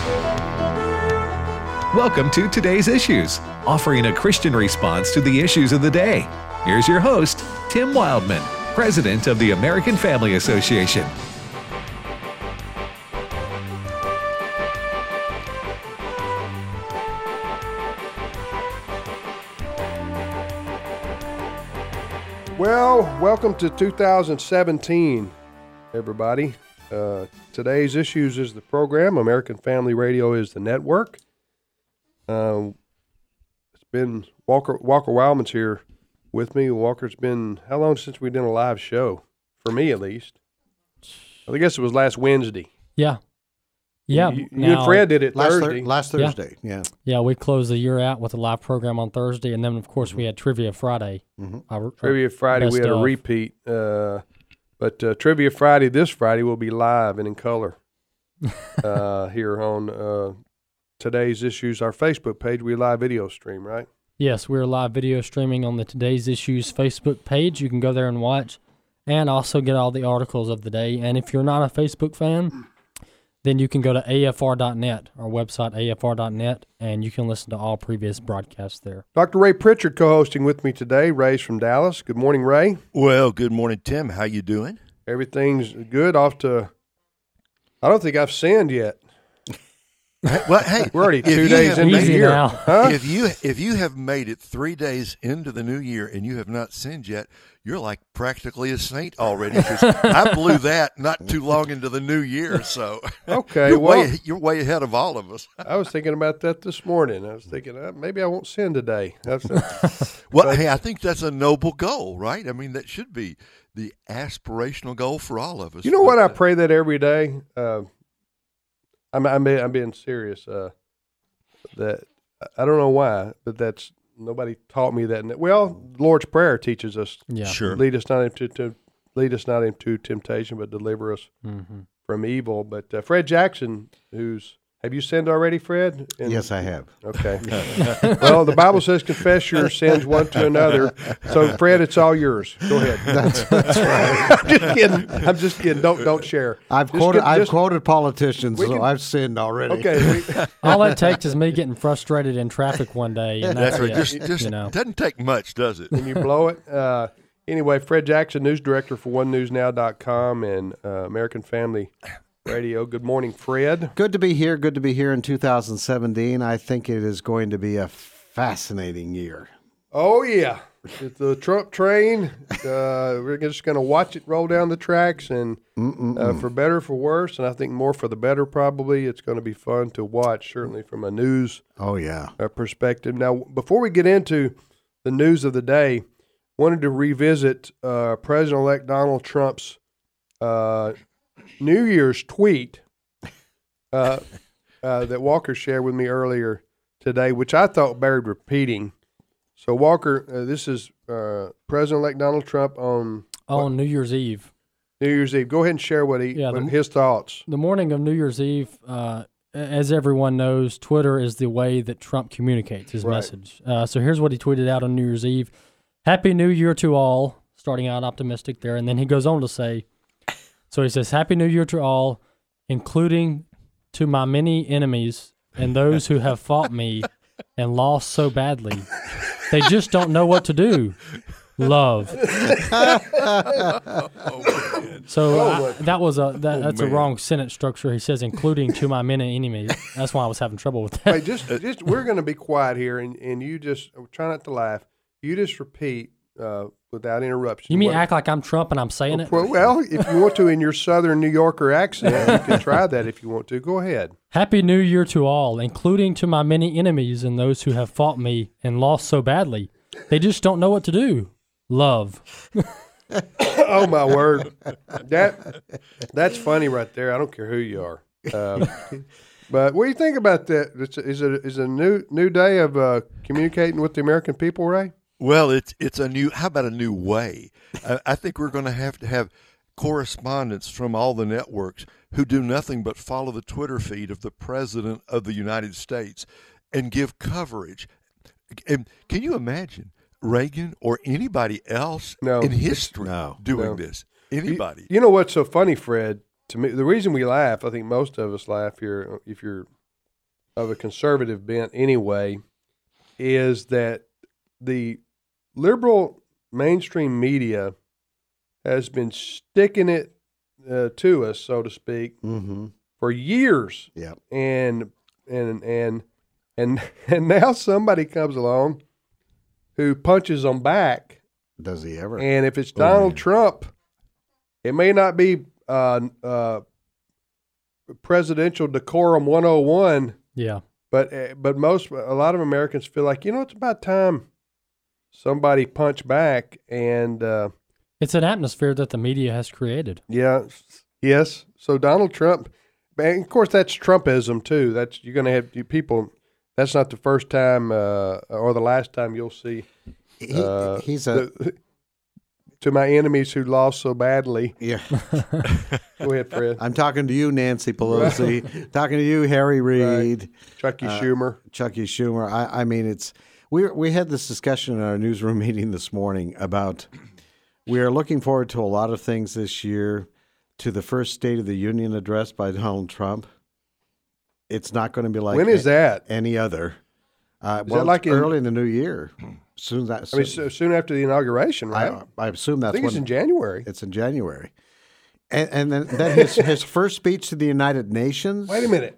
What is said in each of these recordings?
Welcome to Today's Issues, offering a Christian response to the issues of the day. Here's your host, Tim Wildman, President of the American Family Association. Well, welcome to 2017, everybody. Today's Issues is the program. American Family Radio is the network. It's been Walker Wildman's here with me. Walker's been, how long since we did a live show? For me, at least. I guess it was last Wednesday. Yeah. Yeah. You and Fred did it Thursday. Last Thursday, yeah. Yeah, we closed the year out with a live program on Thursday, and then, of course, we had Trivia Friday. Trivia Friday, we had a repeat. But Trivia Friday, this Friday, will be live and in color here on Today's Issues, our Facebook page. We live video stream, right? Yes, we're live video streaming on the Today's Issues Facebook page. You can go there and watch and also get all the articles of the day. And if you're not a Facebook fan, then you can go to afr.net, our website, afr.net, and you can listen to all previous broadcasts there. Dr. Ray Pritchard co-hosting with me today. Ray's from Dallas. Good morning, Ray. Well, good morning, Tim. How you doing? Everything's good. I don't think I've sinned yet. Well, hey, we're already 2 days into the year. Now. Huh? If you have made it 3 days into the new year and you have not sinned yet, you're like practically a saint already. 'Cause I blew that not too long into the new year, so okay, you're way ahead of all of us. I was thinking about that this morning. I was thinking maybe I won't sin today. Hey, I think that's a noble goal, right? I mean, that should be the aspirational goal for all of us. You know what? I pray that every day. I'm being serious. That I don't know why, but that's nobody taught me that. Well, Lord's Prayer teaches us. Yeah, sure. Lead us not into temptation, but deliver us from evil. But Fred Jackson, have you sinned already, Fred? Yes, I have. Okay. Well, the Bible says confess your sins one to another. So, Fred, it's all yours. Go ahead. That's right. I'm just kidding. Don't share. I've quoted politicians, so I've sinned already. Okay. All that takes is me getting frustrated in traffic one day. And That's right. it, Just doesn't take much, does it? When you blow it. Anyway, Fred Jackson, news director for OneNewsNow.com and American Family Radio. Good morning, Fred. Good to be here. Good to be here in 2017. I think it is going to be a fascinating year. Oh, yeah. It's the Trump train. We're just going to watch it roll down the tracks, and for better or for worse, and I think more for the better probably. It's going to be fun to watch, certainly from a news perspective. Now, before we get into the news of the day, wanted to revisit President-elect Donald Trump's New Year's tweet that Walker shared with me earlier today, which I thought bared repeating. So, Walker, this is President-elect Donald Trump on New Year's Eve. New Year's Eve. Go ahead and share his thoughts. The morning of New Year's Eve, as everyone knows, Twitter is the way that Trump communicates his message. So here's what he tweeted out on New Year's Eve. Happy New Year to all, starting out optimistic there. And then he goes on to say, so he says, Happy New Year to all, including to my many enemies and those who have fought me and lost so badly. They just don't know what to do. Love. That's a wrong sentence structure. He says, including to my many enemies. That's why I was having trouble with that. Hey, just we're going to be quiet here, and you just try not to laugh. You just repeat without interruption. You mean act like I'm Trump and I'm saying it? Well, if you want to in your Southern New Yorker accent, you can try that if you want to. Go ahead. Happy New Year to all, including to my many enemies and those who have fought me and lost so badly. They just don't know what to do. Love. Oh, my word. That's funny right there. I don't care who you are. But what do you think about that? Is it a new day of communicating with the American people, Ray? Well, it's a new. How about a new way? I think we're going to have correspondents from all the networks who do nothing but follow the Twitter feed of the President of the United States and give coverage. And can you imagine Reagan or anybody else in history doing this? Anybody? You know what's so funny, Fred? To me, the reason we laugh, I think most of us laugh here, if you're of a conservative bent anyway, is that the liberal mainstream media has been sticking it to us, so to speak, for years. Yep. And now somebody comes along who punches them back. Does he ever? And if it's Donald Trump, it may not be presidential decorum 101. Yeah. But a lot of Americans feel like, it's about time somebody punch back. And it's an atmosphere that the media has created. Yes. So Donald Trump, and of course that's Trumpism too. You're going to have people. That's not the first time or the last time you'll see. To my enemies who lost so badly. Yeah. Go ahead, Fred. I'm talking to you, Nancy Pelosi. Talking to you, Harry Reid. Right. Chucky Schumer. Chucky Schumer. I mean, we had this discussion in our newsroom meeting this morning about we are looking forward to a lot of things this year, to the first State of the Union address by Donald Trump. It's not going to be like when is that? Any other. Is that like early in the new year? Soon after the inauguration, right? I assume that's I think it's in January. It's in January. And then his first speech to the United Nations. Wait a minute.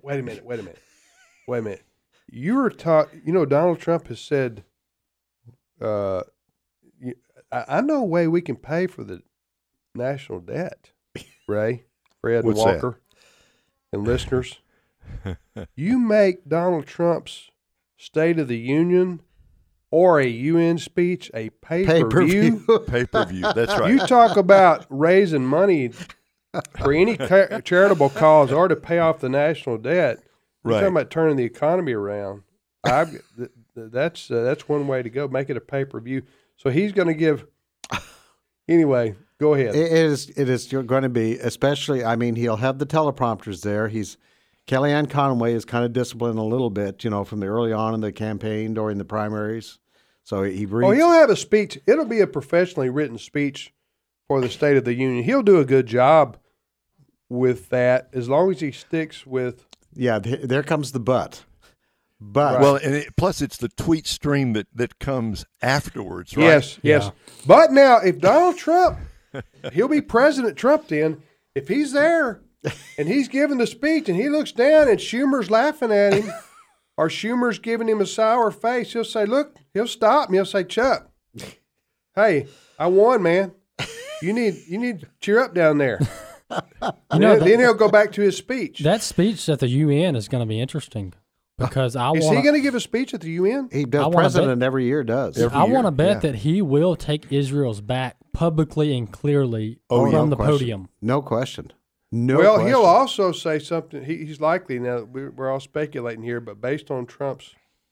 You were Donald Trump has said, I know a way we can pay for the national debt, Ray, Fred, and Walker, and listeners. You make Donald Trump's State of the Union or a UN speech a pay-per-view. Pay-per-view, that's right. You talk about raising money for any charitable cause or to pay off the national debt. You're talking about turning the economy around. That's one way to go. Make it a pay-per-view. So he's going to give. Anyway, go ahead. It is going to be, especially. I mean, he'll have the teleprompters there. Kellyanne Conway is kind of disciplined a little bit, from the early on in the campaign during the primaries. So he reads. Oh, he'll have a speech. It'll be a professionally written speech for the State of the Union. He'll do a good job with that as long as he sticks with. Yeah, there comes the but. But well, and plus it's the tweet stream that comes afterwards, right? Yes. Yeah. But now, if Donald Trump, he'll be President Trump then. If he's there and he's giving the speech and he looks down and Schumer's laughing at him, or Schumer's giving him a sour face, he'll say, "Look," he'll stop and he'll say, "Chuck, hey, I won, man. You need to cheer up down there." Then he'll go back to his speech. That speech at the UN is going to be interesting because is he going to give a speech at the UN? He does. President every year does. I want to bet that he will take Israel's back publicly and clearly from the podium. No question. Well, he'll also say something. He's likely, now we're all speculating here, but based on Trump's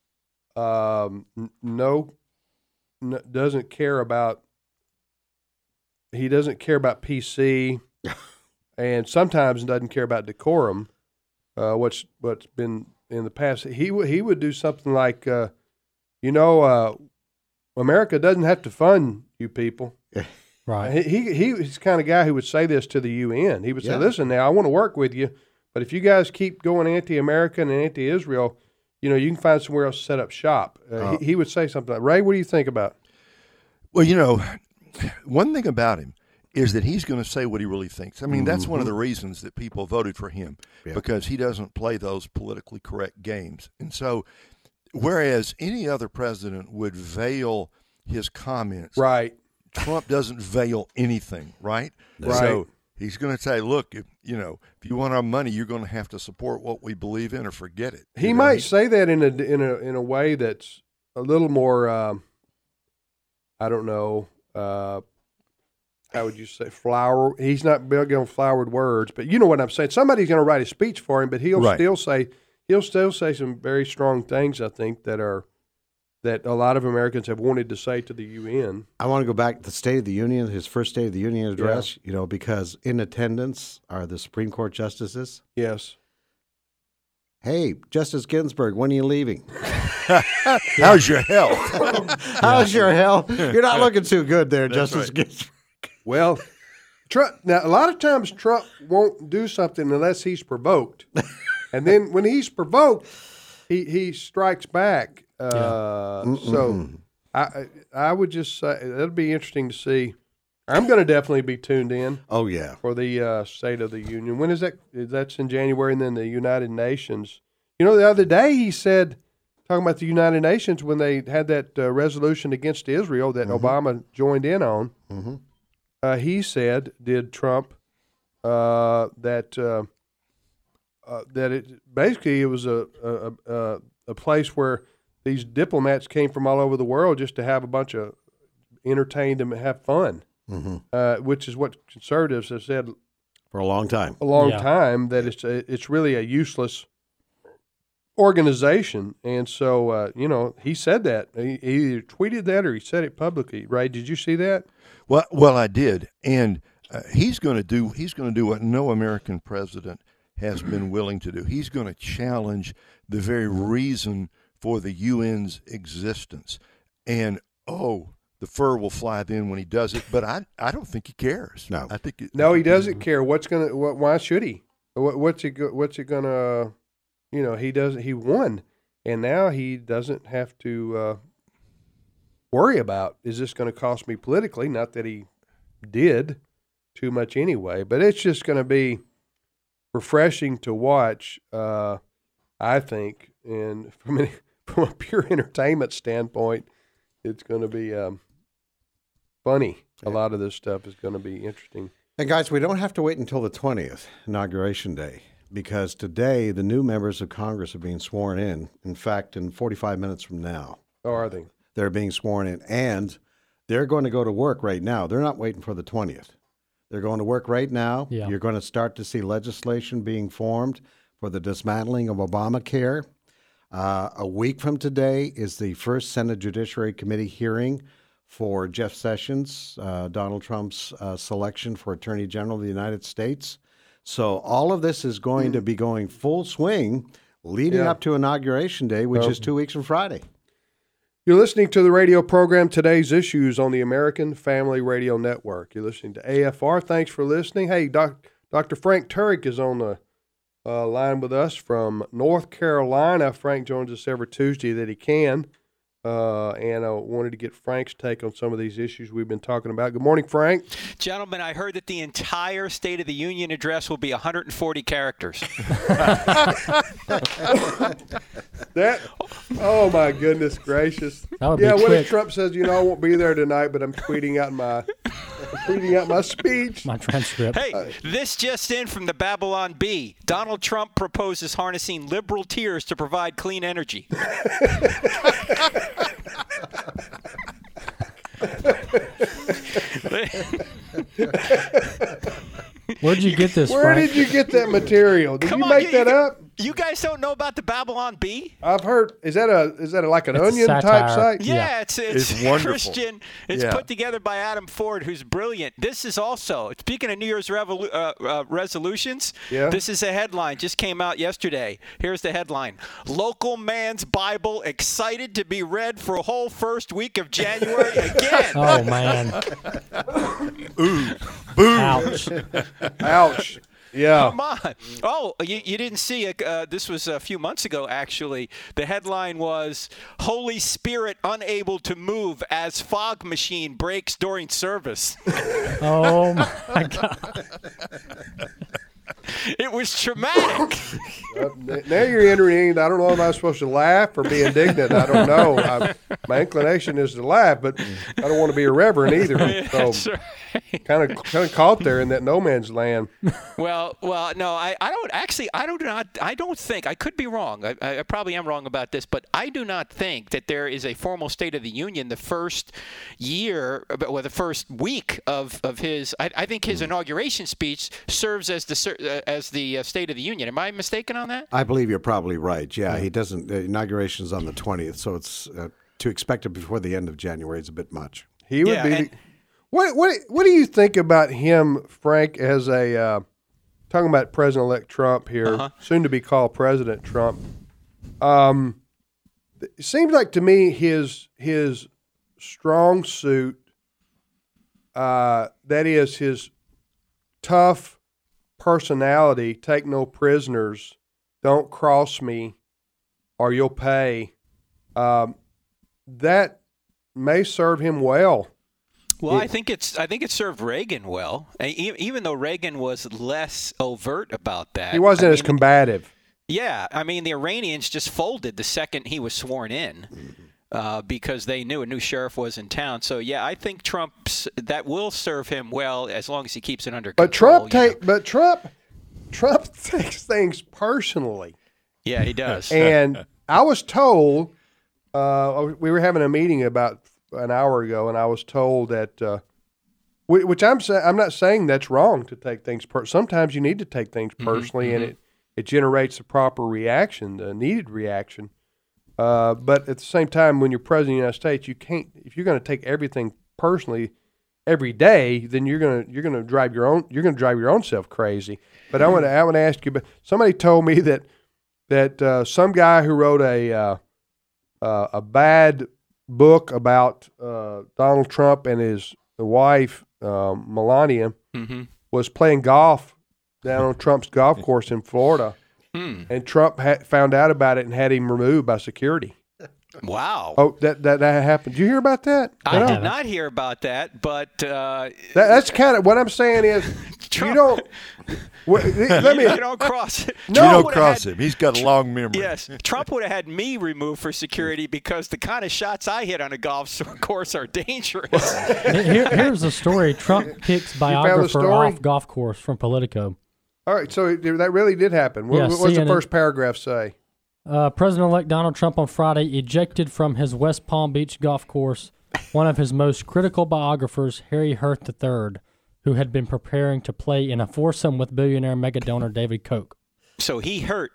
doesn't care about PC, and sometimes doesn't care about decorum. What's been in the past, he would do something like, America doesn't have to fund you people. Right. He's the kind of guy who would say this to the UN. He would say, "Listen, now I want to work with you, but if you guys keep going anti-American and anti-Israel, you can find somewhere else to set up shop." He would say something like, Ray, what do you think about? Well, one thing about him is that he's going to say what he really thinks. I mean, that's one of the reasons that people voted for him, because he doesn't play those politically correct games. And so, whereas any other president would veil his comments, right? Trump doesn't veil anything, right? Right. So he's going to say, "Look, if you want our money, you're going to have to support what we believe in, or forget it." He might say that in a way that's a little more. I don't know. How would you say flower? He's not big on flowered words, but you know what I'm saying. Somebody's going to write a speech for him, but he'll still say some very strong things. I think that a lot of Americans have wanted to say to the UN. I want to go back to the State of the Union, his first State of the Union address, because in attendance are the Supreme Court justices. Yes. Hey, Justice Ginsburg, when are you leaving? How's your health? How's your health? You're not looking too good there, Justice Ginsburg. Well, Trump. Now, a lot of times Trump won't do something unless he's provoked. And then when he's provoked, he strikes back. So I would just say it'll be interesting to see. I'm going to definitely be tuned in. Oh yeah, for the State of the Union. When is that? That's in January, and then the United Nations. You know, the other day he said, talking about the United Nations, when they had that resolution against Israel that Obama joined in on, he said, did Trump, that it basically it was a place where these diplomats came from all over the world just to have a bunch of entertained and have fun. Which is what conservatives have said for a long time. Time, that it's really a useless organization. And so, he said that. He either tweeted that or he said it publicly. Ray, did you see that? Well, I did, and he's going to do what no American president has been willing to do. He's going to challenge the very reason for the UN's existence, and the fur will fly then when he does it, but I don't think he cares. No, I think he doesn't care. Why should he? What's it gonna? He doesn't. He won, and now he doesn't have to worry about, is this going to cost me politically? Not that he did too much anyway, but it's just going to be refreshing to watch. I think, and from a pure entertainment standpoint, it's going to be funny. A lot of this stuff is going to be interesting. And guys, we don't have to wait until the 20th, Inauguration Day, because today the new members of Congress are being sworn in. In fact, in 45 minutes from now. Oh, are they? They're being sworn in, and they're going to go to work right now. They're not waiting for the 20th. They're going to work right now. Yeah. You're going to start to see legislation being formed for the dismantling of Obamacare. A week from today is the first Senate Judiciary Committee hearing for Jeff Sessions, Donald Trump's selection for Attorney General of the United States. So all of this is going to be going full swing leading up to Inauguration Day, which is 2 weeks from Friday. You're listening to the radio program Today's Issues on the American Family Radio Network. You're listening to AFR. Thanks for listening. Hey, Dr. Frank Turek is on the line with us from North Carolina. Frank joins us every Tuesday that he can. And I wanted to get Frank's take on some of these issues we've been talking about. Good morning, Frank. Gentlemen, I heard that the entire State of the Union address will be 140 characters. Oh my goodness gracious! What if Trump says, I won't be there tonight, but I'm tweeting out my speech, my transcript. Hey, this just in from the Babylon Bee. Donald Trump proposes harnessing liberal tears to provide clean energy. Where did you get this, Where Frank? did you get that material? Did you make that up? You guys don't know about the Babylon Bee? I've heard. Is that like an Onion type site? Yeah, it's wonderful. Christian. It's put together by Adam Ford, who's brilliant. This is also, speaking of New Year's resolutions, this is a headline. Just came out yesterday. Here's the headline. Local man's Bible excited to be read for a whole first week of January again. Oh, man. Ooh, boom. Ouch. Ouch. Yeah. Come on. Oh, you didn't see it. This was a few months ago, actually. The headline was, Holy Spirit unable to move as fog machine breaks during service. Oh, my God. It was traumatic. Now you're entering. I don't know if I'm supposed to laugh or be indignant. I don't know. My inclination is to laugh, but I don't want to be irreverent either. That's So right. kind of caught there in that no man's land. Well, no, I don't think, I could be wrong. I probably am wrong about this, but I do not think that there is a formal State of the Union the first year, or the first week of his. I think his inauguration speech serves as the State of the Union. Am I mistaken on that? I believe you're probably right. Yeah, he doesn't. The inauguration is on the 20th, so it's to expect it before the end of January is a bit much. He would be. What do you think about him, Frank, as a talking about President-elect Trump here, soon to be called President Trump? It seems like to me his strong suit, that is his tough personality, take no prisoners, don't cross me, or you'll pay. That may serve him well. Well, I think it served Reagan well, even though Reagan was less overt about that. He wasn't as combative. Yeah, I mean, the Iranians just folded the second he was sworn in because they knew a new sheriff was in town. So, yeah, I think that will serve him well as long as he keeps it under control. But Trump takes things personally. Yeah, he does. And I was told, we were having a meeting about an hour ago, and I was told that, which I'm not saying that's wrong to take things sometimes you need to take things personally, and it generates the proper reaction, the needed reaction. But at the same time, when you're president of the United States, you can't. If you're going to take everything personally every day, then you're going to drive your own self crazy. But I want to ask you. But somebody told me that some guy who wrote a bad book about Donald Trump and his wife Melania was playing golf down on Trump's golf course in Florida, and Trump found out about it and had him removed by security. Wow! Oh, that happened. Did you hear about that? I did not hear about that, but that's kind of what I'm saying is you don't. You don't cross it. No, you don't cross him. He's got a long memory. Yes, Trump would have had me removed for security because the kind of shots I hit on a golf course are dangerous. Here's the story. Trump kicks biographer off golf course from Politico. All right, so that really did happen. What's the first paragraph say? President-elect Donald Trump on Friday ejected from his West Palm Beach golf course one of his most critical biographers, Harry Hurt III, who had been preparing to play in a foursome with billionaire mega donor David Koch. So he hurt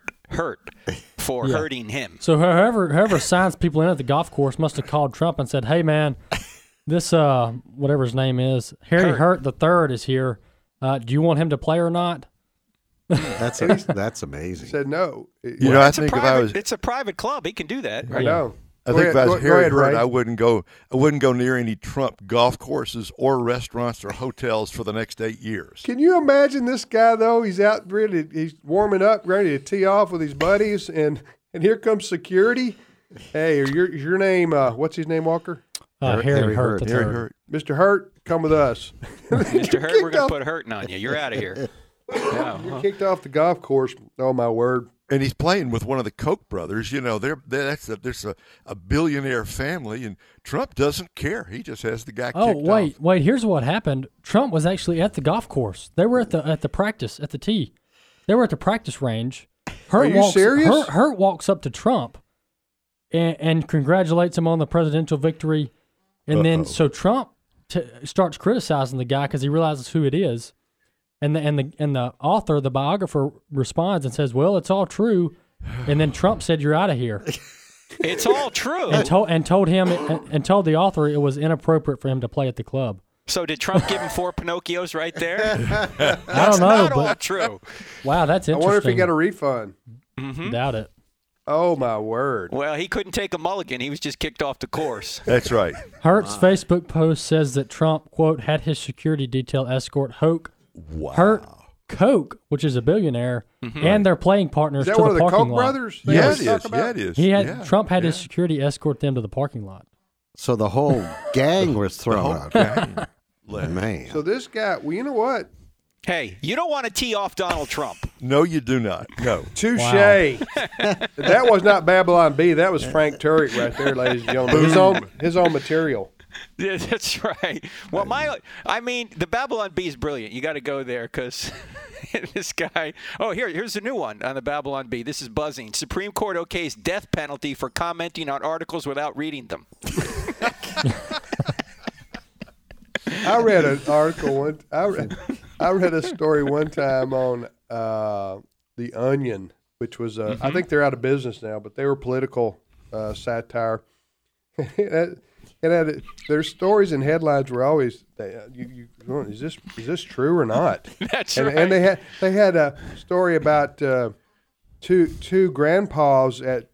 for hurting him. So whoever signs people in at the golf course must have called Trump and said, "Hey man, this whatever his name is, Harry Hurt III is here. Do you want him to play or not?" That's amazing. He said no. I think it's a private club. He can do that. I know. I think if I was Harry Hurt, I wouldn't go near any Trump golf courses or restaurants or hotels for the next 8 years. Can you imagine this guy though? He's out he's warming up, ready to tee off with his buddies, and here comes security. Hey, your name? What's his name, Walker? Harry Hurt. Harry Hurt. Mr. Hurt, come with us. Mr. Hurt, we're going to put hurting on you. You're out of here. You're kicked off the golf course. Oh my word! And he's playing with one of the Koch brothers. You know, there's a billionaire family, and Trump doesn't care. He just has the guy. Oh, kicked off. wait! Here's what happened. Trump was actually at the golf course. They were at the practice at the tee. They were at the practice range. Are you serious? Hurt walks up to Trump and congratulates him on the presidential victory, and then so Trump starts criticizing the guy because he realizes who it is. And the author, the biographer, responds and says, "Well, it's all true." And then Trump said, "You're out of here." It's all true. And told the author it was inappropriate for him to play at the club. So did Trump give him 4 Pinocchios right there? I don't know, not all true. Wow, that's interesting. I wonder if he got a refund. Doubt it. Oh my word! Well, he couldn't take a mulligan. He was just kicked off the course. That's right. Hurt's Facebook post says that Trump, quote, had his security detail escort Hurt Koch, which is a billionaire, and their playing partners to the parking lot. Is that one of the Koch brothers? Yeah, it is. Trump had his security escort them to the parking lot. So the whole gang was thrown out. Man. So this guy, well, you know what? Hey, you don't want to tee off Donald Trump. No, you do not. No. Touche. Wow. That was not Babylon B. That was Frank Turek right there, ladies and gentlemen. His own material. Yeah, that's right. Well, the Babylon Bee is brilliant. You got to go there because this guy. Oh, here's a new one on the Babylon Bee. This is buzzing. Supreme Court okays death penalty for commenting on articles without reading them. I read an article I read a story one time on The Onion, which was I think they're out of business now, but they were political satire. And their stories and headlines were always, is this true or not? That's right. And they had a story about two grandpas at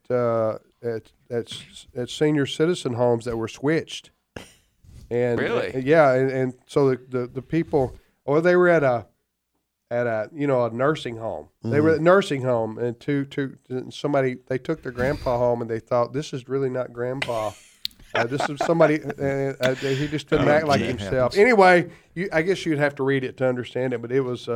senior citizen homes that were switched. And really? And so the people, or they were at at a nursing home. They were at a nursing home, and they took their grandpa home, and they thought, this is really not grandpa. This is somebody. He just didn't act like himself. Anyway, I guess you'd have to read it to understand it, but it was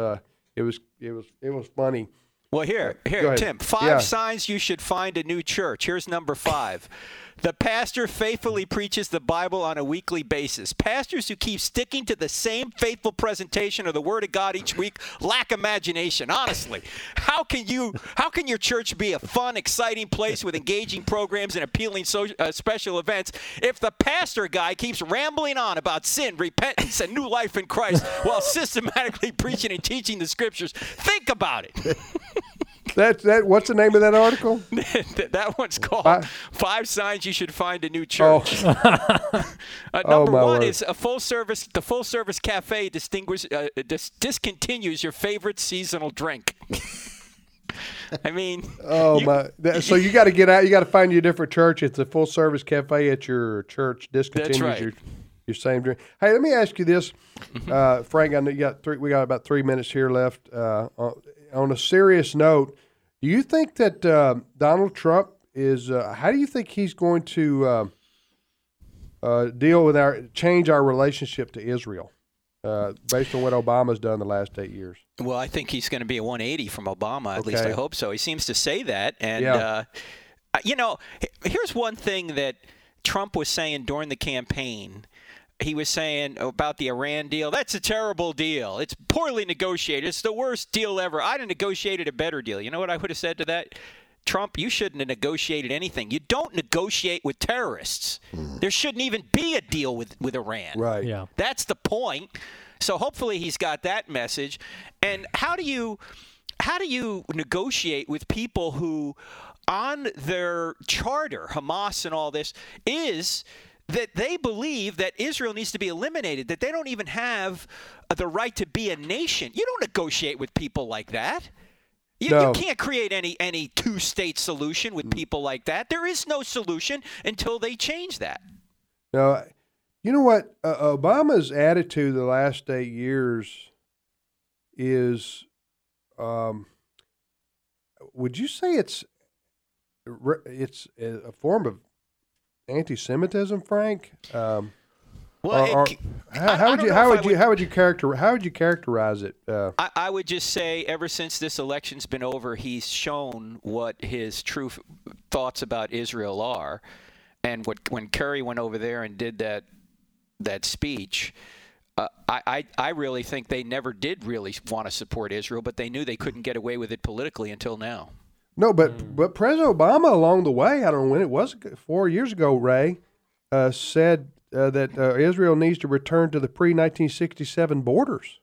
funny. Well, here, Tim, 5 signs you should find a new church. Here's number 5. The pastor faithfully preaches the Bible on a weekly basis. Pastors who keep sticking to the same faithful presentation of the Word of God each week lack imagination. Honestly, how can your church be a fun, exciting place with engaging programs and appealing special events if the pastor guy keeps rambling on about sin, repentance, and new life in Christ while systematically preaching and teaching the Scriptures? Think about it. That what's the name of that article? That one's called 5 Signs You Should Find a New Church. Number 1 is the full service cafe discontinues your favorite seasonal drink. I mean, so you got to get out. You got to find you a different church. It's a full service cafe at your church. Discontinues your same drink. Hey, let me ask you this, Frank. I know we got about 3 minutes here left. On a serious note, do you think that Donald Trump is? How do you think he's going to deal with change our relationship to Israel, based on what Obama's done the last 8 years? Well, I think he's going to be a 180 from Obama. At least I hope so. He seems to say that, and here's one thing that Trump was saying during the campaign. He was saying about the Iran deal, that's a terrible deal. It's poorly negotiated. It's the worst deal ever. I'd have negotiated a better deal. You know what I would have said to that? Trump, you shouldn't have negotiated anything. You don't negotiate with terrorists. There shouldn't even be a deal with Iran. Right. Yeah. That's the point. So hopefully he's got that message. And how do you negotiate with people who on their charter, Hamas and all this, is that they believe that Israel needs to be eliminated, that they don't even have the right to be a nation? You don't negotiate with people like that. You can't create any two-state solution with people like that. There is no solution until they change that. No, you know what? Obama's attitude the last 8 years is, would you say it's a form of anti-Semitism, Frank? How would you characterize it? I would just say, ever since this election's been over, he's shown what his true thoughts about Israel are, and when Kerry went over there and did that speech. I really think they never did really want to support Israel, but they knew they couldn't get away with it politically until now. No, but President Obama along the way, I don't know when it was, 4 years ago, Ray, said that Israel needs to return to the pre-1967 borders.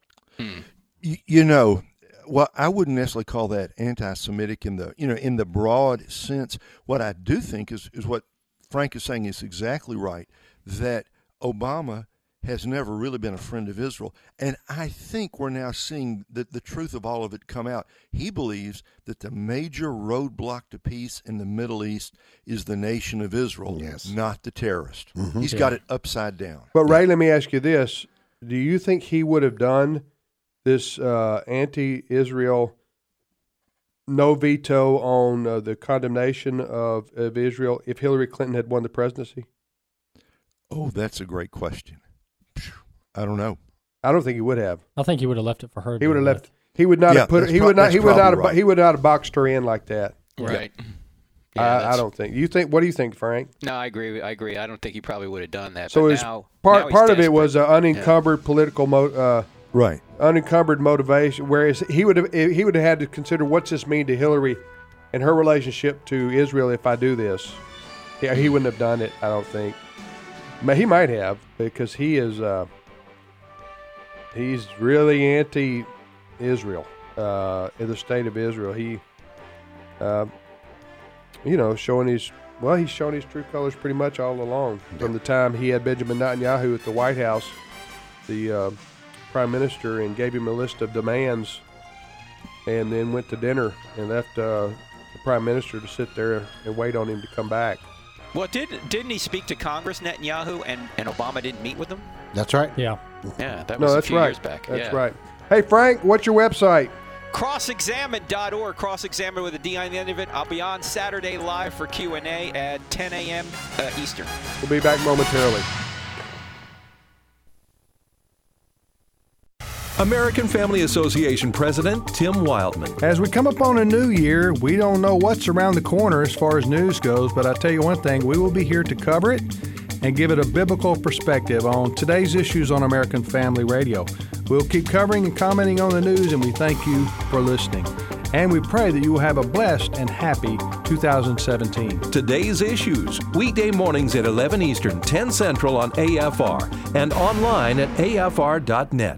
Well, I wouldn't necessarily call that anti-Semitic in the broad sense. What I do think is what Frank is saying is exactly right, that Obama has never really been a friend of Israel. And I think we're now seeing the truth of all of it come out. He believes that the major roadblock to peace in the Middle East is the nation of Israel, not the terrorist. Mm-hmm. He's got it upside down. But, Ray, let me ask you this. Do you think he would have done this anti-Israel no veto on the condemnation of Israel if Hillary Clinton had won the presidency? Oh, that's a great question. I don't know. I don't think he would have. I think he would have left it for her. He would have left. He would not have put. He would not have boxed her in like that. Right. I don't think. You think? What do you think, Frank? No, I agree. I don't think he probably would have done that. So part of it was unencumbered political unencumbered motivation. Whereas he would have had to consider, what's this mean to Hillary and her relationship to Israel if I do this. Yeah, he wouldn't have done it, I don't think. He might have, because he is he's really anti-Israel in the state of Israel. He he's showing his true colors pretty much all along. From the time he had Benjamin Netanyahu at the White House, the prime minister, and gave him a list of demands, and then went to dinner and left the prime minister to sit there and wait on him to come back. Well, didn't he speak to Congress, Netanyahu, and Obama didn't meet with him? That's right. Yeah. Yeah, that was a few years back. That's right. Hey, Frank, what's your website? Crossexamine.org. Cross-Examine with a D on the end of it. I'll be on Saturday live for Q&A at 10 a.m. Eastern. We'll be back momentarily. American Family Association President Tim Wildman. As we come upon a new year, we don't know what's around the corner as far as news goes, but I tell you one thing, we will be here to cover it and give it a biblical perspective on today's issues on American Family Radio. We'll keep covering and commenting on the news, and we thank you for listening. And we pray that you will have a blessed and happy 2017. Today's Issues, weekday mornings at 11 Eastern, 10 Central on AFR, and online at afr.net.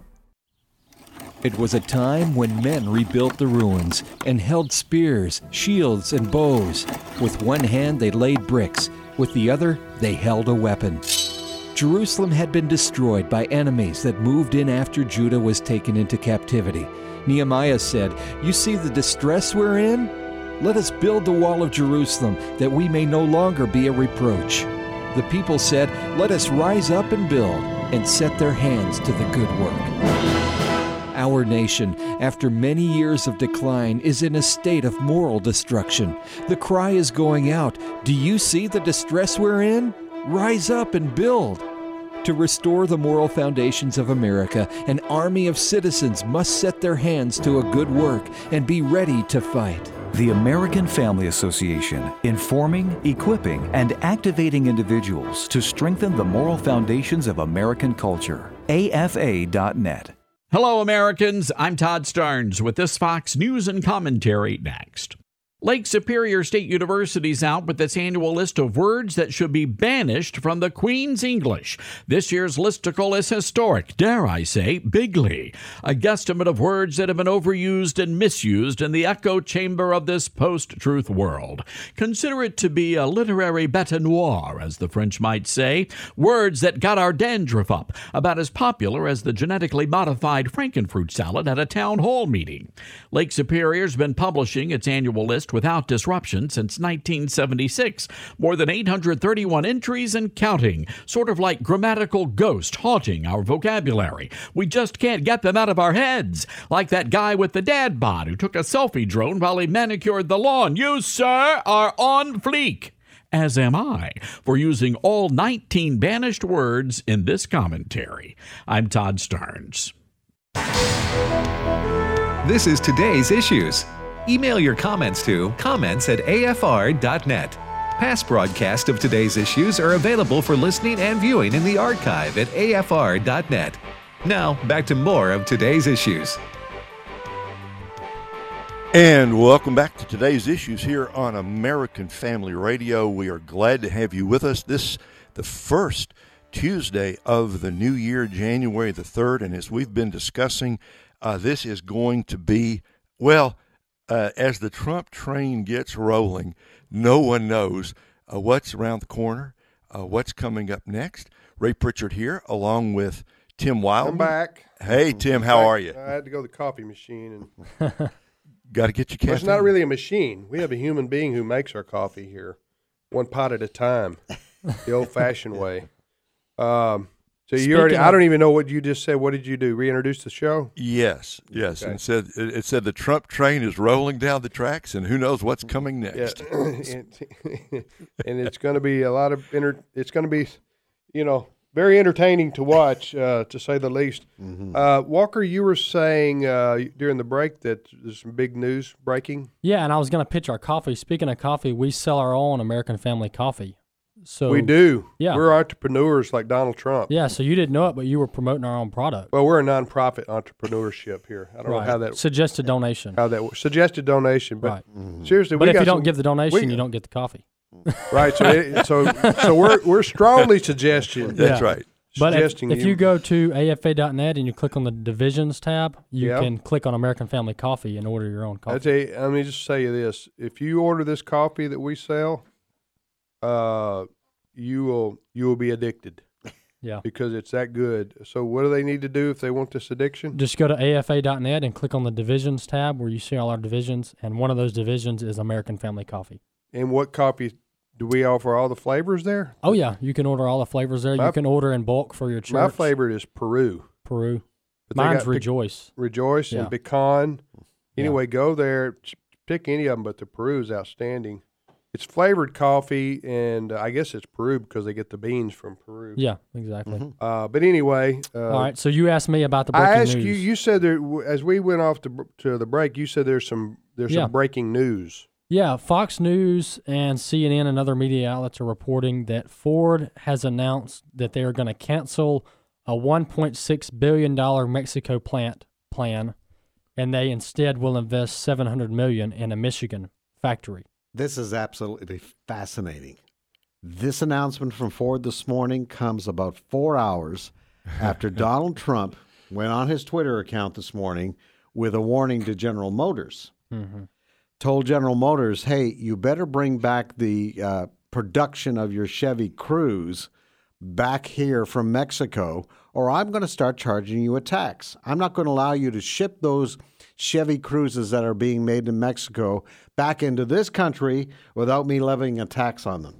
It was a time when men rebuilt the ruins and held spears, shields, and bows. With one hand they laid bricks, with the other they held a weapon. Jerusalem had been destroyed by enemies that moved in after Judah was taken into captivity. Nehemiah said, "You see the distress we're in? Let us build the wall of Jerusalem, that we may no longer be a reproach." The people said, "Let us rise up and build," and set their hands to the good work. Our nation, after many years of decline, is in a state of moral destruction. The cry is going out, "Do you see the distress we're in? Rise up and build." To restore the moral foundations of America, an army of citizens must set their hands to a good work and be ready to fight. The American Family Association, informing, equipping, and activating individuals to strengthen the moral foundations of American culture. AFA.net. Hello, Americans. I'm Todd Starnes with this Fox News and Commentary next. Lake Superior State University is out with its annual list of words that should be banished from the Queen's English. This year's listicle is historic, dare I say, bigly. A guesstimate of words that have been overused and misused in the echo chamber of this post-truth world. Consider it to be a literary bête noire, as the French might say. Words that got our dandruff up, about as popular as the genetically modified frankenfruit salad at a town hall meeting. Lake Superior's been publishing its annual list without disruption since 1976. More than 831 entries and counting, sort of like grammatical ghost haunting our vocabulary. We just can't get them out of our heads. Like that guy with the dad bod who took a selfie drone while he manicured the lawn. You, sir, are on fleek. As am I, for using all 19 banished words in this commentary. I'm Todd Starnes. This is Today's Issues. Email your comments to comments@afr.net. Past broadcasts of Today's Issues are available for listening and viewing in the archive at afr.net. Now, back to more of Today's Issues. And welcome back to Today's Issues here on American Family Radio. We are glad to have you with us. This the first Tuesday of the new year, January the 3rd, and as we've been discussing, this is going to be, well, as the Trump train gets rolling, no one knows what's around the corner, what's coming up next. Ray Pritchard here, along with Tim Wildman. I'm back. Hey, Tim, how are you? I had to go to the coffee machine. And Got to get your caffeine. It's not really a machine. We have a human being who makes our coffee here, one pot at a time, the old-fashioned way. So you already, I don't even know what you just said. What did you do? Reintroduce the show? Yes. Okay. And it said the Trump train is rolling down the tracks, and who knows what's coming next. Yeah. And it's going to be a lot of it's going to be, very entertaining to watch, to say the least. Mm-hmm. Walker, you were saying during the break that there's some big news breaking. Yeah, and I was going to pitch our coffee. Speaking of coffee, we sell our own American Family coffee. So we do. Yeah. We're entrepreneurs like Donald Trump. Yeah, so you didn't know it, but you were promoting our own product. Well, we're a nonprofit entrepreneurship here. I don't know how that suggested donation. How that suggested donation, but seriously, but if you don't give the donation, you don't get the coffee. Right. So we're strongly suggesting. That's right. But if you go to afa.net and you click on the divisions tab, you can click on American Family Coffee and order your own coffee. Let me just say this: if you order this coffee that we sell, you will be addicted. Yeah. Because it's that good. So what do they need to do if they want this addiction? Just go to afa.net and click on the divisions tab where you see all our divisions, and one of those divisions is American Family Coffee. And what coffee do we offer? All the flavors there? Oh yeah, you can order all the flavors there. You can order in bulk for your church. My favorite is Peru. But they Mine's got Rejoice. Rejoice Yeah. and Pecan. Anyway, go there. Pick any of them, but the Peru is outstanding. It's flavored coffee, and I guess it's Peru because they get the beans from Peru. Yeah, exactly. But anyway. All right, so you asked me about the breaking I asked news. you said there, as we went off to the break, you said there's some breaking news. Yeah, Fox News and CNN and other media outlets are reporting that Ford has announced that they are going to cancel a $1.6 billion Mexico plant plan, and they instead will invest $700 million in a Michigan factory. This is absolutely fascinating. This announcement from Ford this morning comes about 4 hours after Donald Trump went on his Twitter account this morning with a warning to General Motors. Mm-hmm. Told General Motors, hey, you better bring back the production of your Chevy Cruze back here from Mexico, or I'm going to start charging you a tax. I'm not going to allow you to ship those Chevy Cruzes that are being made in Mexico back into this country without me levying a tax on them.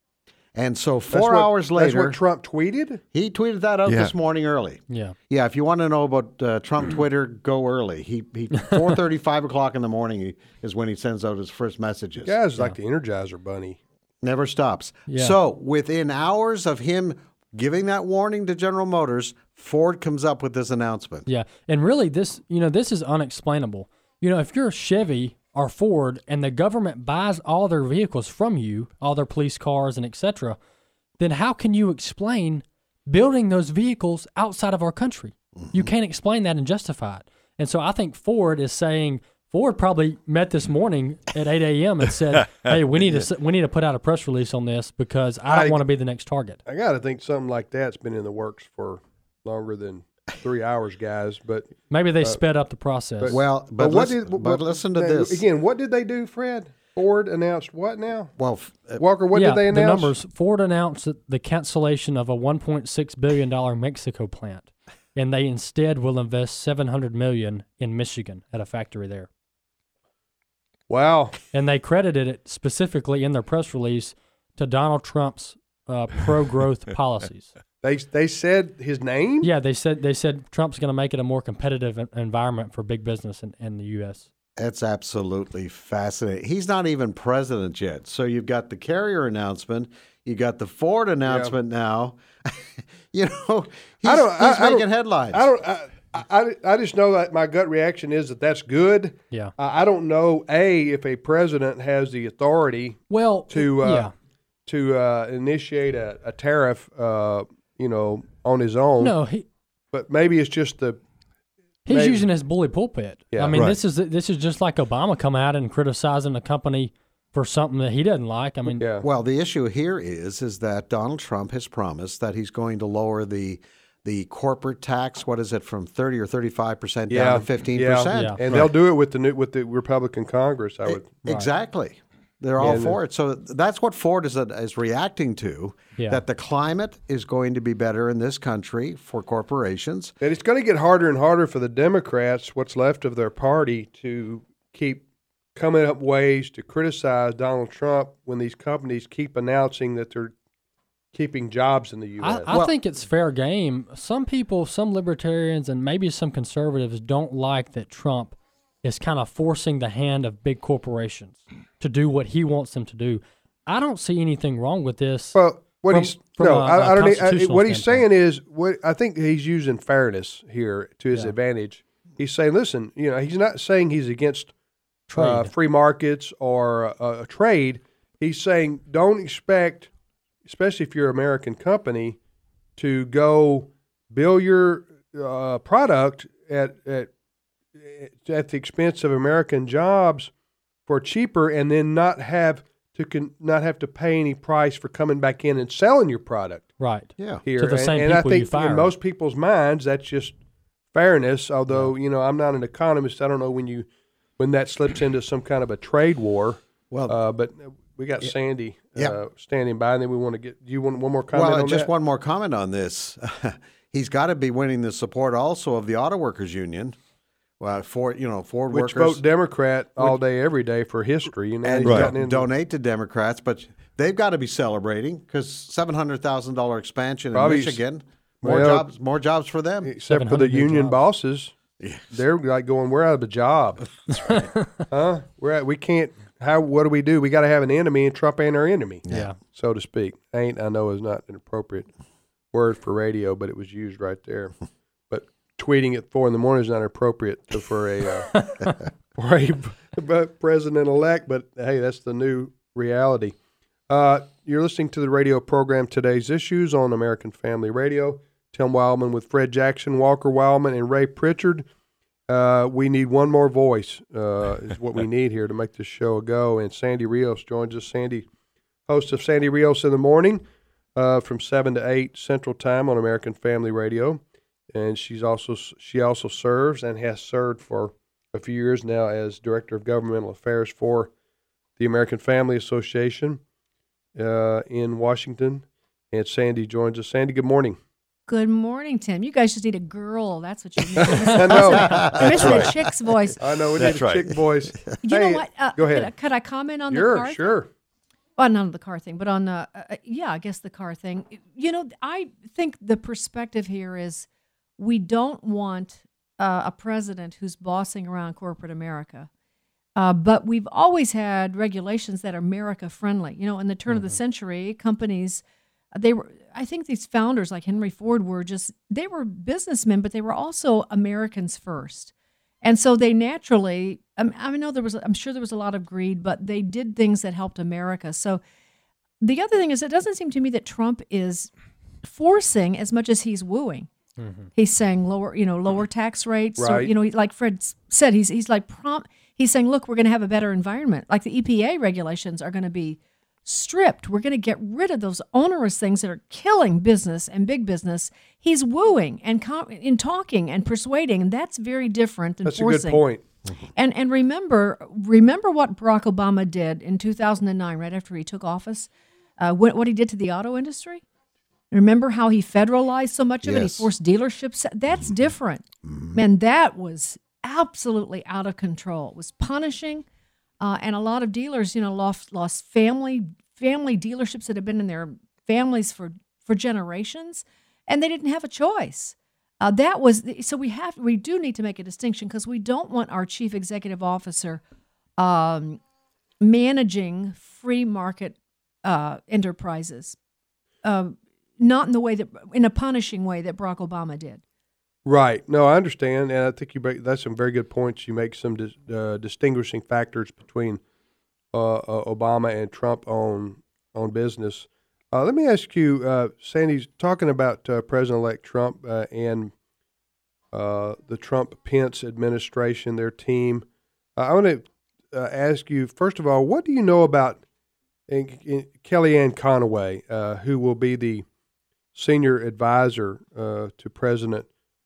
And so 4 hours later... That's what Trump tweeted? He tweeted that out this morning early. Yeah. Yeah, if you want to know about Trump Twitter, go early. He 4:30, 5 o'clock in the morning is when he sends out his first messages. The guy's like the Energizer Bunny. Never stops. Yeah. So within hours of him giving that warning to General Motors, Ford comes up with this announcement. Yeah, and really this is unexplainable. If you're Chevy or Ford and the government buys all their vehicles from you, all their police cars and etc., then how can you explain building those vehicles outside of our country? Mm-hmm. You can't explain that and justify it. And so I think Ford is saying, Ford probably met this morning at 8 a.m. and said, hey, we need to put out a press release on this because I don't want to be the next target. I got to think something like that's been in the works for longer than 3 hours, guys. But maybe they sped up the process. But listen to this. Again, what did they do, Fred? Ford announced what now? Well, Walker, what did they announce? The numbers. Ford announced the cancellation of a $1.6 billion Mexico plant, and they instead will invest $700 million in Michigan at a factory there. Wow. And they credited it specifically in their press release to Donald Trump's pro-growth policies. They said his name? Yeah, they said Trump's going to make it a more competitive environment for big business in the U.S. It's absolutely fascinating. He's not even president yet. So you've got the Carrier announcement. You got the Ford announcement now. He's making headlines. I just know that my gut reaction is that's good. Yeah. I don't know, if a president has the authority to initiate a tariff, on his own. No, but maybe it's just he's using his bully pulpit. Yeah, I mean, right. this is just like Obama coming out and criticizing a company for something that he doesn't like. I mean, well, the issue here is that Donald Trump has promised that he's going to lower the corporate tax. What is it, from 30 or 35% down to 15%? Yeah. And they'll do it with the Republican Congress. Exactly. They're all for it. So that's what Ford is reacting to, that the climate is going to be better in this country for corporations. And it's going to get harder and harder for the Democrats, what's left of their party, to keep coming up ways to criticize Donald Trump when these companies keep announcing that they're keeping jobs in the U.S. I think it's fair game. Some people, some libertarians, and maybe some conservatives don't like that Trump is kind of forcing the hand of big corporations to do what he wants them to do. I don't see anything wrong with this. Well, what what he's saying is, I think he's using fairness here to his advantage. He's saying, listen, he's not saying he's against free markets or a trade. He's saying don't expect, especially if you're an American company, to go build your product at the expense of American jobs for cheaper, and then not have to pay any price for coming back in and selling your product. Right. Yeah. Here, to the same people I think you fire. in most people's minds, that's just fairness. Although I'm not an economist, I don't know when that slips into some kind of a trade war. Well, but we got Sandy standing by, and then we want to get. Do you want one more comment? Well, on just that? one more comment on this. He's got to be winning the support also of the Auto Workers Union. Well, Ford which workers vote Democrat all day, every day for history, and donate to Democrats, but they've got to be celebrating because $700,000 expansion in Michigan. More jobs for them. Except for the union jobs. bosses. Yes. They're like going, we're out of a job. That's right. Huh? We can't, what do? We got to have an enemy, and Trump ain't our enemy. Yeah. So to speak. I know is not an appropriate word for radio, but it was used right there. But tweeting at 4 a.m. is not appropriate for a president-elect, but hey, that's the new reality. You're listening to the radio program Today's Issues on American Family Radio. Tim Wildman with Fred Jackson, Walker Wildman, and Ray Pritchard. We need one more voice is what we need here to make this show go. And Sandy Rios joins us. Sandy, host of Sandy Rios in the Morning from 7 to 8 Central Time on American Family Radio. And she also serves and has served for a few years now as Director of Governmental Affairs for the American Family Association in Washington. And Sandy joins us. Sandy, good morning. Good morning, Tim. You guys just need a girl. That's what you need. I know. You're missing a chick's voice. I know. We need a chick voice. You know what? Go ahead. Could I comment on the car? Sure. Well, not on the car thing, but on I guess the car thing. You know, I think the perspective here is we don't want a president who's bossing around corporate America. But we've always had regulations that are America friendly. You know, in the turn of the century, companies, I think these founders like Henry Ford they were businessmen, but they were also Americans first. And so they naturally, I'm sure there was a lot of greed, but they did things that helped America. So the other thing is, it doesn't seem to me that Trump is forcing as much as he's wooing. Mm-hmm. He's saying lower tax rates. Right. Or, like Fred said, he's saying, look, we're going to have a better environment. Like the EPA regulations are going to be stripped. We're going to get rid of those onerous things that are killing business and big business. He's wooing and in talking and persuading, and that's very different than forcing. That's a good point. And remember what Barack Obama did in 2009, right after he took office, what he did to the auto industry? Remember how he federalized so much of it? He forced dealerships. That's different. Man, that was absolutely out of control. It was punishing. And a lot of dealers, lost family dealerships that have been in their families for generations, and they didn't have a choice. We do need to make a distinction, because we don't want our chief executive officer managing free market enterprises, not in a punishing way that Barack Obama did. Right. No, I understand, and I think that's some very good points. You make some distinguishing factors between Obama and Trump on business. Let me ask you, Sandy's talking about President-elect Trump and the Trump-Pence administration, their team. I want to ask you, first of all, what do you know about Kellyanne Conway, who will be the senior advisor to President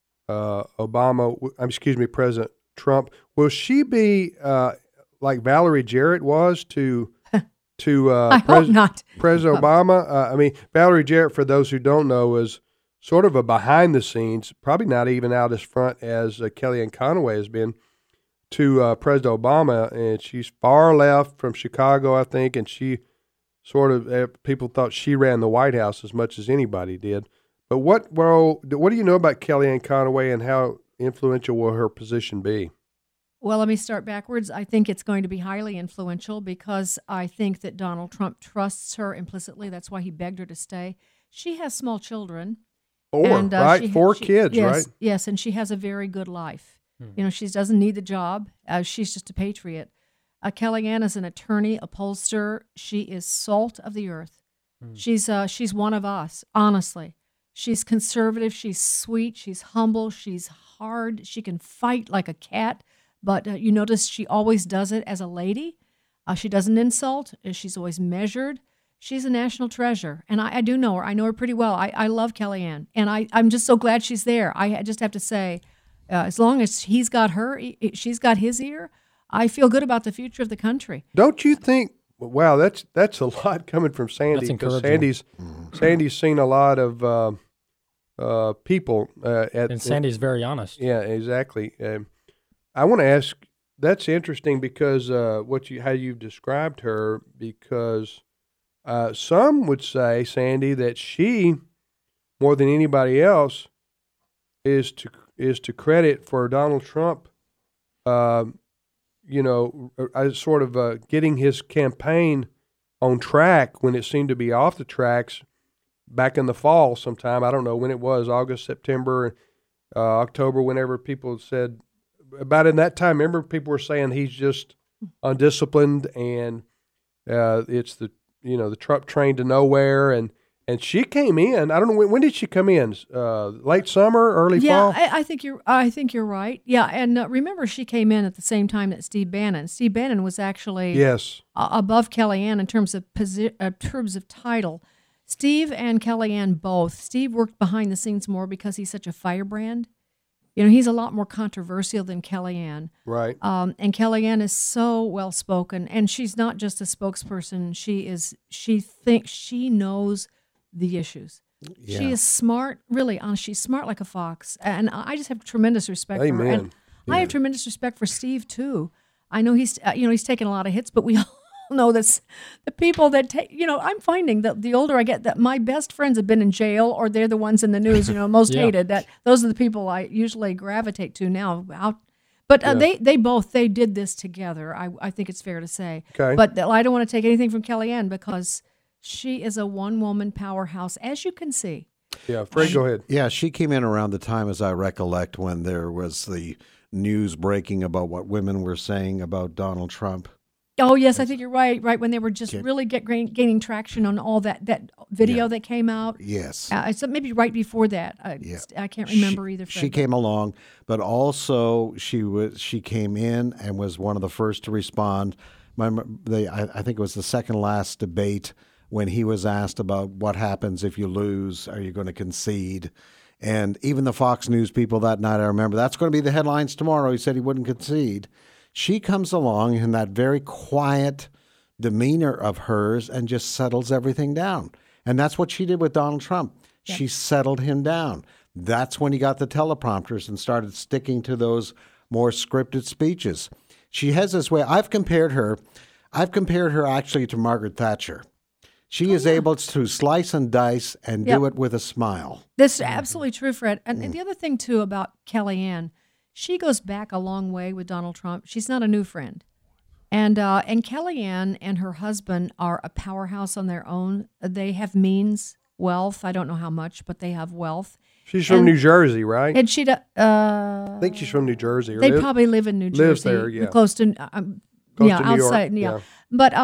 President Trump? Will she be like Valerie Jarrett was to I hope not. President Obama? Valerie Jarrett, for those who don't know, is sort of a behind the scenes, probably not even out as front as Kellyanne Conway has been to President Obama, and she's far left from Chicago, I think, and she sort of people thought she ran the White House as much as anybody did. But what do you know about Kellyanne Conway, and how influential will her position be? Well, let me start backwards. I think it's going to be highly influential, because I think that Donald Trump trusts her implicitly. That's why he begged her to stay. She has small children. Four kids, yes, right? Yes, and she has a very good life. She doesn't need the job. She's just a patriot. Kellyanne is an attorney, a pollster. She is salt of the earth. She's one of us, honestly. She's conservative. She's sweet. She's humble. She's hard. She can fight like a cat. But you notice she always does it as a lady. She doesn't insult. She's always measured. She's a national treasure. And I do know her. I know her pretty well. I love Kellyanne. And I'm just so glad she's there. I just have to say, as long as he's got her, she's got his ear, I feel good about the future of the country. Don't you think? Wow, that's a lot coming from Sandy, because Sandy's seen a lot of people. And Sandy's very honest. Yeah, exactly. I want to ask. That's interesting, because how you've described her. Because some would say, Sandy, that she more than anybody else is to credit for Donald Trump, sort of getting his campaign on track when it seemed to be off the tracks back in the fall sometime. I don't know when it was, August, September, October, whenever people said about in that time. Remember, people were saying he's just undisciplined and it's the Trump train to nowhere. And she came in. I don't know when did she come in? Late summer, early fall. Yeah, I think you're right. Yeah, and remember, she came in at the same time that Steve Bannon. Steve Bannon was actually above Kellyanne in terms of title. Steve and Kellyanne both. Steve worked behind the scenes more because he's such a firebrand. He's a lot more controversial than Kellyanne. Right. And Kellyanne is so well spoken, and she's not just a spokesperson. She knows the issues. Yeah. She is smart, really honest. She's smart like a fox, and I just have tremendous respect for her. And I have tremendous respect for Steve too. I know he's taken a lot of hits, but we all know that the people that take, I'm finding that the older I get, that my best friends have been in jail, or they're the ones in the news, most hated. That those are the people I usually gravitate to now. But they did this together. I think it's fair to say. Okay. But I don't want to take anything from Kellyanne because she is a one-woman powerhouse, as you can see. Yeah, Fred, go ahead. Yeah, she came in around the time, as I recollect, when there was the news breaking about what women were saying about Donald Trump. Oh, yes, I think you're right. Right, when they were just really gaining traction on all that video that came out. Yes. So maybe right before that. I can't remember either. Fred. She came along, but also she came in and was one of the first to respond. I think it was the second last debate when he was asked about what happens if you lose, are you going to concede? And even the Fox News people that night, I remember, that's going to be the headlines tomorrow. He said he wouldn't concede. She comes along in that very quiet demeanor of hers and just settles everything down. And that's what she did with Donald Trump. Yeah. She settled him down. That's when he got the teleprompters and started sticking to those more scripted speeches. She has this way. I've compared her actually to Margaret Thatcher. She is able to slice and dice and do it with a smile. This is absolutely true, Fred. And the other thing, too, about Kellyanne, she goes back a long way with Donald Trump. She's not a new friend. And Kellyanne and her husband are a powerhouse on their own. They have means, wealth. I don't know how much, but they have wealth. She's from New Jersey, right? And she, I think she's from New Jersey. They probably live in New Jersey. Lives there, yeah. Close to, to New outside, York. But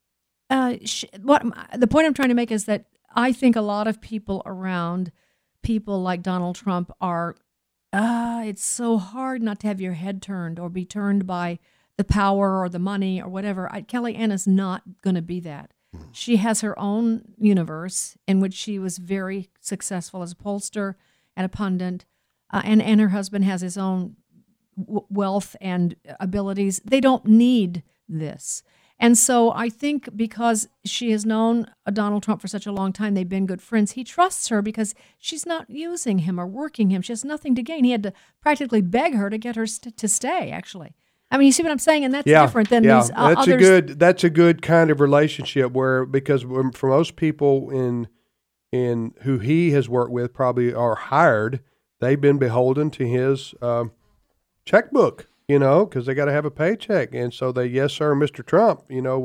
the point I'm trying to make is that I think a lot of people around people like Donald Trump are, it's so hard not to have your head turned or be turned by the power or the money or whatever. Kellyanne is not going to be that. She has her own universe in which she was very successful as a pollster and a pundit, and her husband has his own wealth and abilities. They don't need this. And so I think because she has known Donald Trump for such a long time, they've been good friends, he trusts her because she's not using him or working him. She has nothing to gain. He had to practically beg her to get her to stay, actually. I mean, you see what I'm saying? And that's different than these others. That's a good kind of relationship because for most people in who he has worked with probably are hired, they've been beholden to his checkbook. Because they got to have a paycheck, and so they, yes, sir, Mr. Trump.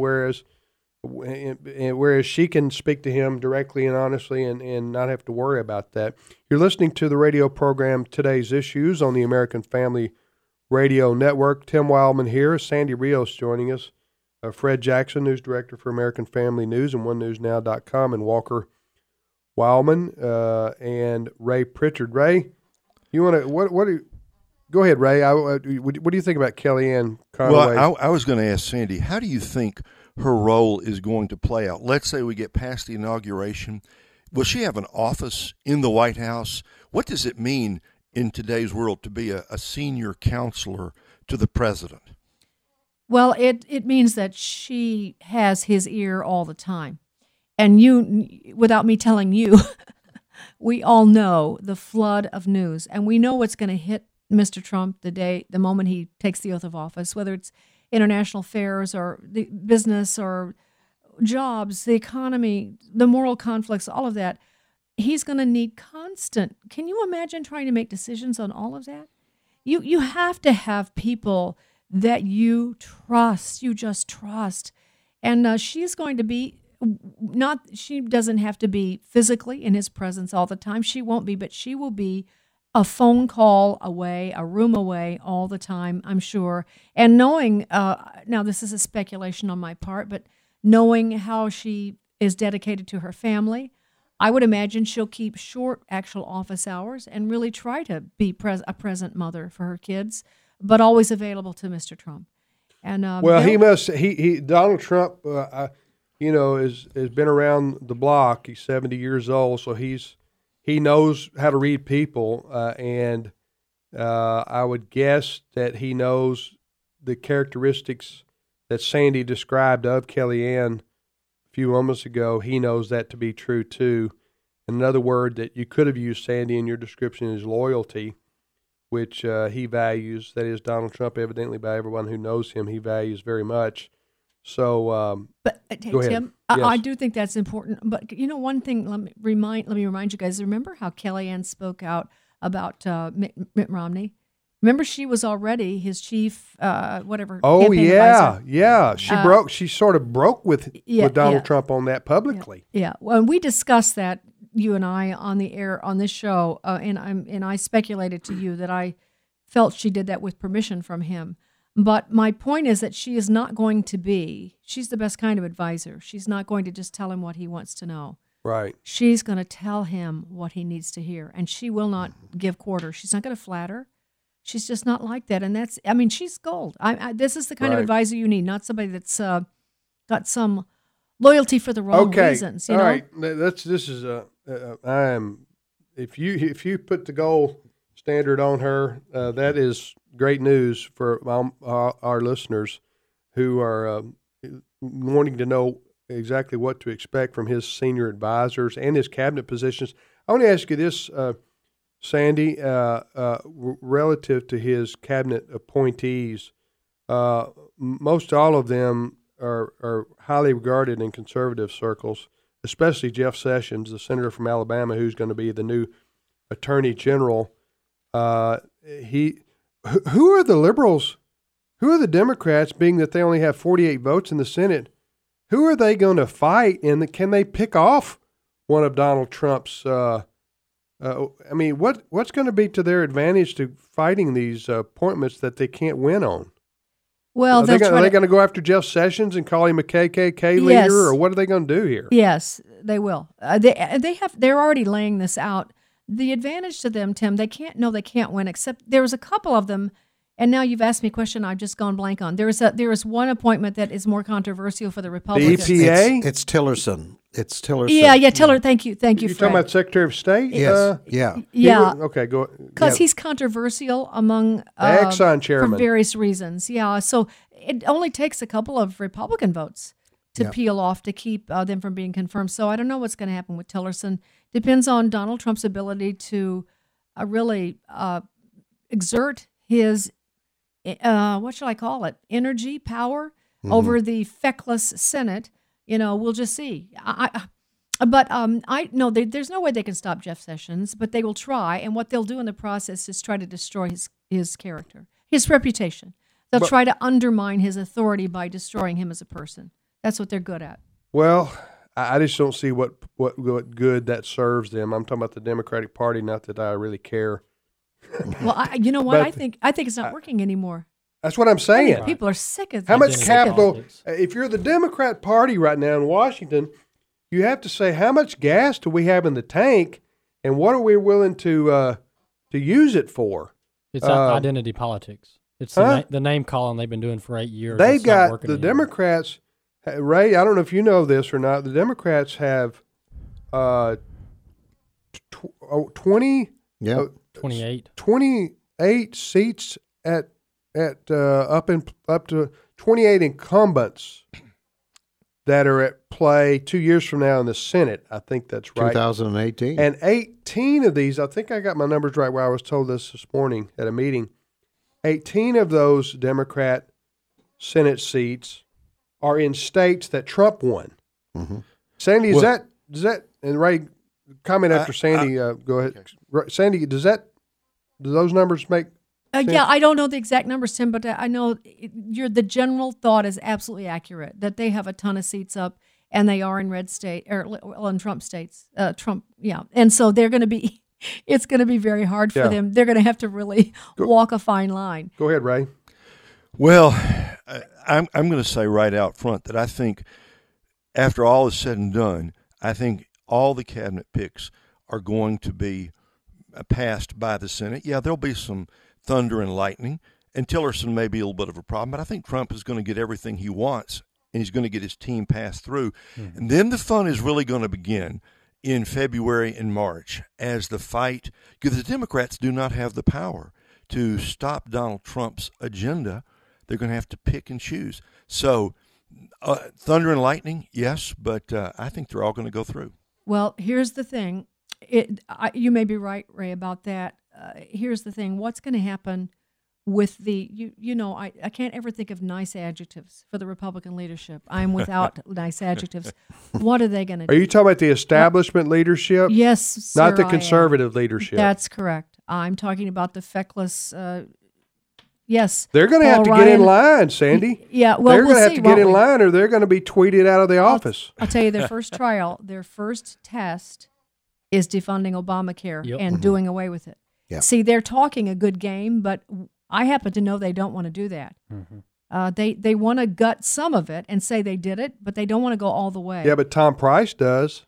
Whereas she can speak to him directly and honestly, and not have to worry about that. You're listening to the radio program Today's Issues on the American Family Radio Network. Tim Wildman here, Sandy Rios joining us, Fred Jackson, news director for American Family News and OneNewsNow.com, and Walker Wildman and Ray Pritchard. Ray, you want to what do you? Go ahead, Ray. What do you think about Kellyanne Conway? Well, I was going to ask Sandy, how do you think her role is going to play out? Let's say we get past the inauguration. Will she have an office in the White House? What does it mean in today's world to be a senior counselor to the president? Well, it means that she has his ear all the time. And you, without me telling you, we all know the flood of news. And we know what's going to hit Mr. Trump the moment he takes the oath of office, whether it's international affairs or the business or jobs, the economy, the moral conflicts, all of that. he's going to need constant. Can you imagine trying to make decisions on all of that? You have to have people that you trust. You just trust. And she's going to be she doesn't have to be physically in his presence all the time. She won't be, but she will be a phone call away, a room away all the time, I'm sure. And knowing, now this is a speculation on my part, but knowing how she is dedicated to her family, I would imagine she'll keep short actual office hours and really try to be a present mother for her kids, but always available to Mr. Trump. And Donald Trump, has been around the block. He's 70 years old, so he knows how to read people, and I would guess that he knows the characteristics that Sandy described of Kellyanne a few moments ago. He knows that to be true too. Another word that you could have used, Sandy, in your description is loyalty, which he values. That is, Donald Trump, evidently by everyone who knows him, he values very much. So, but go ahead. Tim, Yes. I do think that's important. But one thing, let me remind you guys. Remember how Kellyanne spoke out about Mitt Romney? Remember, she was already his chief, whatever. Oh advisor. yeah. She sort of broke with Donald Trump on that publicly. Yeah. Well, we discussed that, you and I, on the air on this show, and I speculated to you that I felt she did that with permission from him. But my point is that she is not going to be. She's the best kind of advisor. She's not going to just tell him what he wants to know. Right. She's going to tell him what he needs to hear, and she will not give quarter. She's not going to flatter. She's just not like that, and she's gold. This is the kind of advisor you need, not somebody that's got some loyalty for the wrong reasons. All right. If you put the gold standard on her, that is great news for our listeners who are wanting to know exactly what to expect from his senior advisors and his cabinet positions. I want to ask you this, Sandy, relative to his cabinet appointees. Most all of them are highly regarded in conservative circles, especially Jeff Sessions, the senator from Alabama, who's going to be the new attorney general. Who are the liberals? Who are the Democrats, being that they only have 48 votes in the Senate? Who are they going to fight, and can they pick off one of Donald Trump's? What's going to be to their advantage to fighting these appointments that they can't win on? Well, are they going to go after Jeff Sessions and call him a KKK leader, or what are they going to do here? Yes, they will. They're already laying this out. The advantage to them, Tim, they can't win, except there was a couple of them, and now you've asked me a question I've just gone blank on. There is one appointment that is more controversial for the Republicans. The EPA? It's Tillerson. It's Tillerson. Yeah, Tiller. Thank you, You're Fred. talking about Secretary of State? Yes. Yeah. Okay, go. Because he's controversial among Exxon chairman for various reasons. Yeah, so it only takes a couple of Republican votes to peel off to keep them from being confirmed. So I don't know what's going to happen with Tillerson. Depends on Donald Trump's ability to really exert his, what shall I call it, energy, power over the feckless Senate. We'll just see. There's no way they can stop Jeff Sessions, but they will try. And what they'll do in the process is try to destroy his character, his reputation. They'll try to undermine his authority by destroying him as a person. That's what they're good at. Well, I just don't see what good that serves them. I'm talking about the Democratic Party, not that I really care. Well, you know what? I think it's not working anymore. That's what I'm saying. People are sick of how much capital. Politics. If you're the Democrat Party right now in Washington, you have to say how much gas do we have in the tank, and what are we willing to use it for? It's identity politics. It's the name calling they've been doing for 8 years. They've got the Democrats. Ray, I don't know if you know this or not. The Democrats have 28 seats at up to 28 incumbents that are at play 2 years from now in the Senate. I think that's right. 2018. And 18 of these, I think I got my numbers right where I was told this morning at a meeting. 18 of those Democrat Senate seats are in states that Trump won. Mm-hmm. Sandy, does that, and Ray, comment after Sandy. Go ahead, Sandy. Do those numbers make? Yeah, I don't know the exact numbers, Tim, but I know the general thought is absolutely accurate, that they have a ton of seats up, and they are in red state, or in Trump states. And so they're going to be, it's going to be very hard for them. They're going to have to really walk a fine line. Go ahead, Ray. Well, I'm going to say right out front that I think after all is said and done, I think all the cabinet picks are going to be passed by the Senate. Yeah, there'll be some thunder and lightning, and Tillerson may be a little bit of a problem, but I think Trump is going to get everything he wants, and he's going to get his team passed through. Mm-hmm. And then the fun is really going to begin in February and March as the fight, because the Democrats do not have the power to stop Donald Trump's agenda. They're going to have to pick and choose. So thunder and lightning, yes, but I think they're all going to go through. Well, here's the thing. You may be right, Ray, about that. Here's the thing. What's going to happen with I can't ever think of nice adjectives for the Republican leadership. I'm without nice adjectives. What are they going to do? Are you talking about the establishment leadership? Yes, sir, not the conservative leadership. That's correct. I'm talking about the feckless. Yes. They're going to have to get in line, Sandy. Yeah, well, they're going to have to get in line, or they're going to be tweeted out of the office. I'll tell you, their first test is defunding Obamacare and doing away with it. Yep. See, they're talking a good game, but I happen to know they don't want to do that. Mm-hmm. They want to gut some of it and say they did it, but they don't want to go all the way. Yeah, but Tom Price does.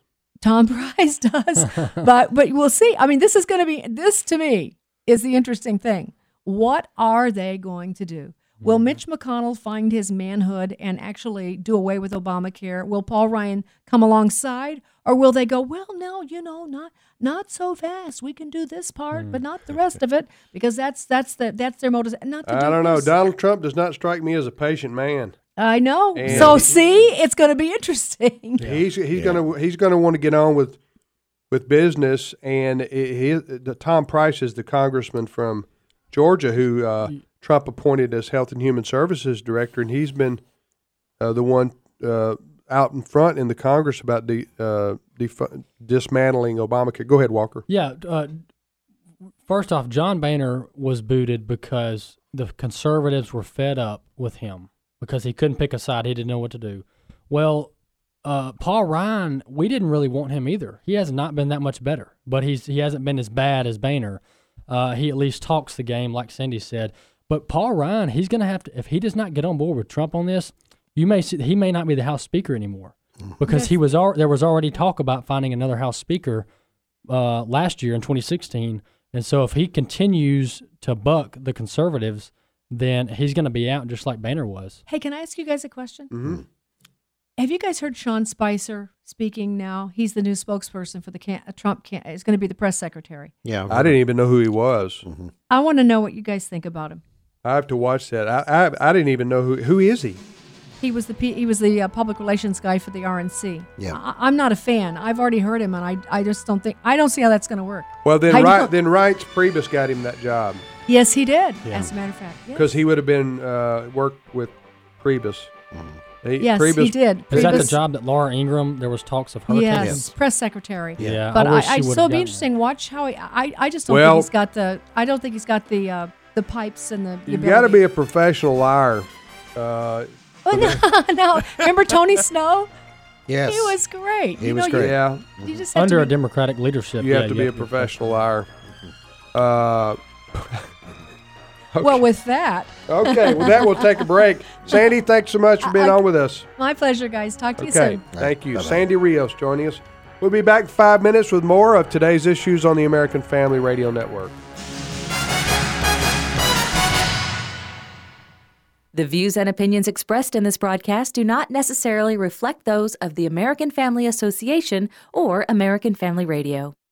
But we'll see. I mean, this to me is the interesting thing. What are they going to do? Will Mitch McConnell find his manhood and actually do away with Obamacare? Will Paul Ryan come alongside, or will they go, well, no, not so fast. We can do this part, but not the rest of it, because that's their motive. I don't know. Donald Trump does not strike me as a patient man. I know. And so it's going to be interesting. Yeah. He's going to want to get on with business, and Tom Price is the congressman from Georgia who Trump appointed as Health and Human Services Director, and he's been the one out in front in the Congress about dismantling Obamacare. Go ahead, Walker. Yeah. First off, John Boehner was booted because the conservatives were fed up with him because he couldn't pick a side. He didn't know what to do. Well, Paul Ryan, we didn't really want him either. He has not been that much better, but he hasn't been as bad as Boehner. He at least talks the game, like Cindy said. But Paul Ryan, he's going to have to, if he does not get on board with Trump on this, he may not be the House Speaker anymore, because there was already talk about finding another House Speaker last year in 2016. And so if he continues to buck the conservatives, then he's going to be out just like Boehner was. Hey, can I ask you guys a question? Mm-hmm. Have you guys heard Sean Spicer speaking now? He's the new spokesperson for the Trump campaign. He's going to be the press secretary. Yeah, I didn't even know who he was. Mm-hmm. I want to know what you guys think about him. I have to watch that. I didn't even know who is he. He was the public relations guy for the RNC. Yeah, I'm not a fan. I've already heard him, and I just don't see how that's going to work. Well, then Reince Priebus got him that job. Yes, he did. Yeah. As a matter of fact, because he would have been worked with Priebus. Mm-hmm. He did. Is that the job that Laura Ingraham? There was talks of her. Yes, press secretary. Yeah, but it'll be interesting. That. Watch how I just don't think he's got the. I don't think he's got the pipes and the. You got to be a professional liar. No. Remember Tony Snow? Yes. He was great. He was great. You just under a Democratic leadership. You have to be a professional liar. Okay. Well, with that. Okay, with that, we'll take a break. Sandy, thanks so much for being on with us. My pleasure, guys. Talk to you soon. Thank you. Bye-bye. Sandy Rios joining us. We'll be back in 5 minutes with more of today's issues on the American Family Radio Network. The views and opinions expressed in this broadcast do not necessarily reflect those of the American Family Association or American Family Radio.